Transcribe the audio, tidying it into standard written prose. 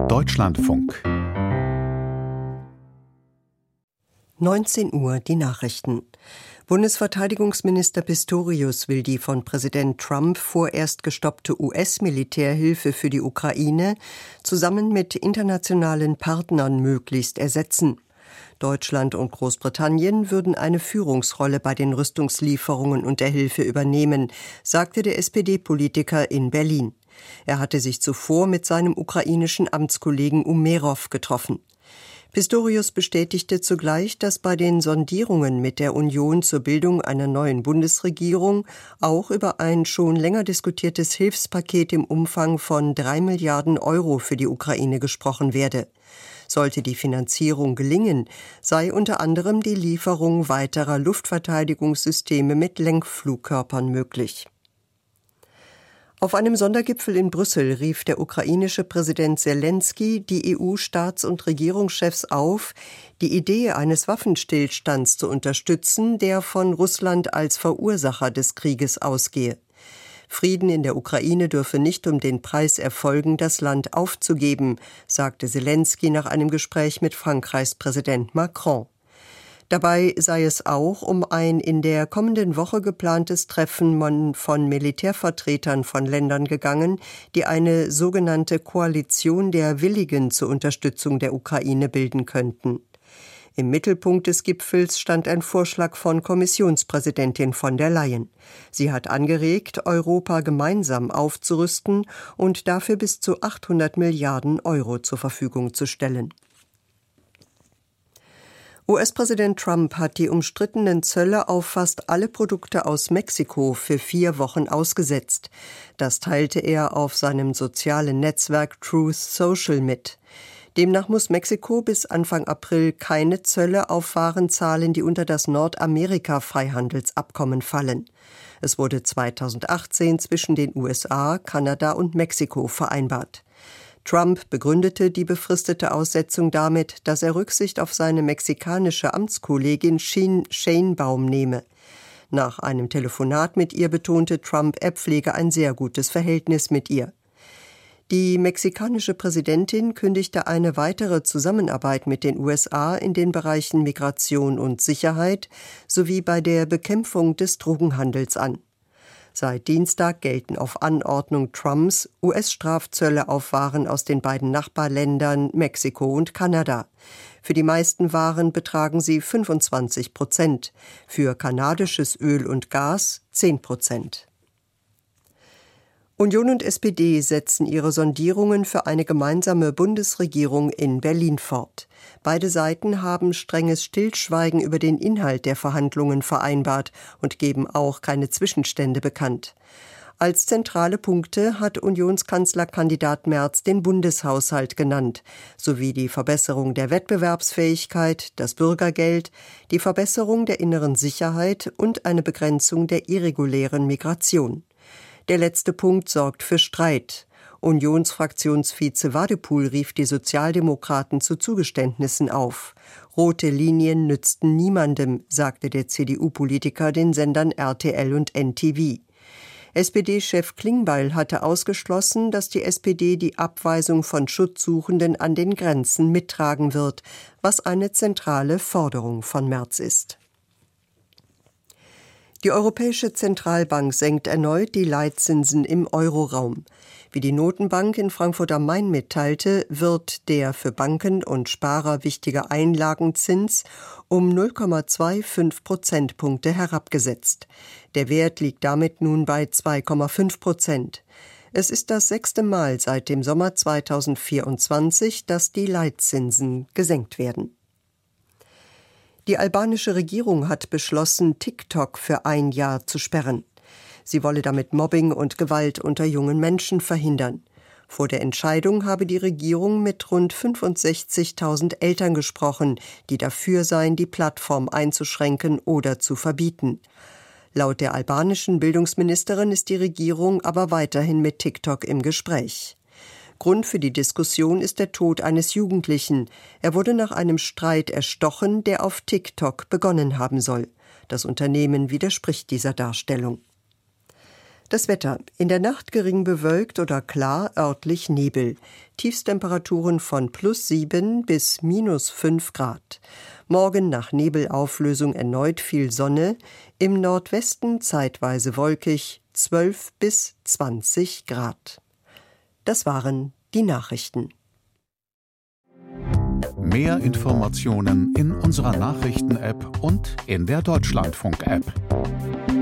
Deutschlandfunk. 19 Uhr die Nachrichten. Bundesverteidigungsminister Pistorius will die von Präsident Trump vorerst gestoppte US-Militärhilfe für die Ukraine zusammen mit internationalen Partnern möglichst ersetzen. Deutschland und Großbritannien würden eine Führungsrolle bei den Rüstungslieferungen und der Hilfe übernehmen, sagte der SPD-Politiker in Berlin. Er hatte sich zuvor mit seinem ukrainischen Amtskollegen Umerov getroffen. Pistorius bestätigte zugleich, dass bei den Sondierungen mit der Union zur Bildung einer neuen Bundesregierung auch über ein schon länger diskutiertes Hilfspaket im Umfang von 3 Milliarden Euro für die Ukraine gesprochen werde. Sollte die Finanzierung gelingen, sei unter anderem die Lieferung weiterer Luftverteidigungssysteme mit Lenkflugkörpern möglich. Auf einem Sondergipfel in Brüssel rief der ukrainische Präsident Selenskyj die EU-Staats- und Regierungschefs auf, die Idee eines Waffenstillstands zu unterstützen, der von Russland als Verursacher des Krieges ausgehe. Frieden in der Ukraine dürfe nicht um den Preis erfolgen, das Land aufzugeben, sagte Selenskyj nach einem Gespräch mit Frankreichs Präsident Macron. Dabei sei es auch um ein in der kommenden Woche geplantes Treffen von Militärvertretern von Ländern gegangen, die eine sogenannte Koalition der Willigen zur Unterstützung der Ukraine bilden könnten. Im Mittelpunkt des Gipfels stand ein Vorschlag von Kommissionspräsidentin von der Leyen. Sie hat angeregt, Europa gemeinsam aufzurüsten und dafür bis zu 800 Milliarden Euro zur Verfügung zu stellen. US-Präsident Trump hat die umstrittenen Zölle auf fast alle Produkte aus Mexiko für 4 Wochen ausgesetzt. Das teilte er auf seinem sozialen Netzwerk Truth Social mit. Demnach muss Mexiko bis Anfang April keine Zölle auf Waren zahlen, die unter das Nordamerika-Freihandelsabkommen fallen. Es wurde 2018 zwischen den USA, Kanada und Mexiko vereinbart. Trump begründete die befristete Aussetzung damit, dass er Rücksicht auf seine mexikanische Amtskollegin Sheinbaum nehme. Nach einem Telefonat mit ihr betonte Trump, er pflege ein sehr gutes Verhältnis mit ihr. Die mexikanische Präsidentin kündigte eine weitere Zusammenarbeit mit den USA in den Bereichen Migration und Sicherheit sowie bei der Bekämpfung des Drogenhandels an. Seit Dienstag gelten auf Anordnung Trumps US-Strafzölle auf Waren aus den beiden Nachbarländern Mexiko und Kanada. Für die meisten Waren betragen sie 25%, für kanadisches Öl und Gas 10%. Union und SPD setzen ihre Sondierungen für eine gemeinsame Bundesregierung in Berlin fort. Beide Seiten haben strenges Stillschweigen über den Inhalt der Verhandlungen vereinbart und geben auch keine Zwischenstände bekannt. Als zentrale Punkte hat Unionskanzlerkandidat Merz den Bundeshaushalt genannt, sowie die Verbesserung der Wettbewerbsfähigkeit, das Bürgergeld, die Verbesserung der inneren Sicherheit und eine Begrenzung der irregulären Migration. Der letzte Punkt sorgt für Streit. Unionsfraktionsvize Wadepool rief die Sozialdemokraten zu Zugeständnissen auf. Rote Linien nützten niemandem, sagte der CDU-Politiker den Sendern RTL und NTV. SPD-Chef Klingbeil hatte ausgeschlossen, dass die SPD die Abweisung von Schutzsuchenden an den Grenzen mittragen wird, was eine zentrale Forderung von Merz ist. Die Europäische Zentralbank senkt erneut die Leitzinsen im Euroraum. Wie die Notenbank in Frankfurt am Main mitteilte, wird der für Banken und Sparer wichtige Einlagenzins um 0,25 Prozentpunkte herabgesetzt. Der Wert liegt damit nun bei 2,5%. Es ist das 6. Mal seit dem Sommer 2024, dass die Leitzinsen gesenkt werden. Die albanische Regierung hat beschlossen, TikTok für 1 Jahr zu sperren. Sie wolle damit Mobbing und Gewalt unter jungen Menschen verhindern. Vor der Entscheidung habe die Regierung mit rund 65.000 Eltern gesprochen, die dafür seien, die Plattform einzuschränken oder zu verbieten. Laut der albanischen Bildungsministerin ist die Regierung aber weiterhin mit TikTok im Gespräch. Grund für die Diskussion ist der Tod eines Jugendlichen. Er wurde nach einem Streit erstochen, der auf TikTok begonnen haben soll. Das Unternehmen widerspricht dieser Darstellung. Das Wetter. In der Nacht gering bewölkt oder klar, örtlich Nebel. Tiefstemperaturen von +7 bis -5 Grad. Morgen nach Nebelauflösung erneut viel Sonne. Im Nordwesten zeitweise wolkig, 12 bis 20 Grad. Das waren die Nachrichten. Mehr Informationen in unserer Nachrichten-App und in der Deutschlandfunk-App.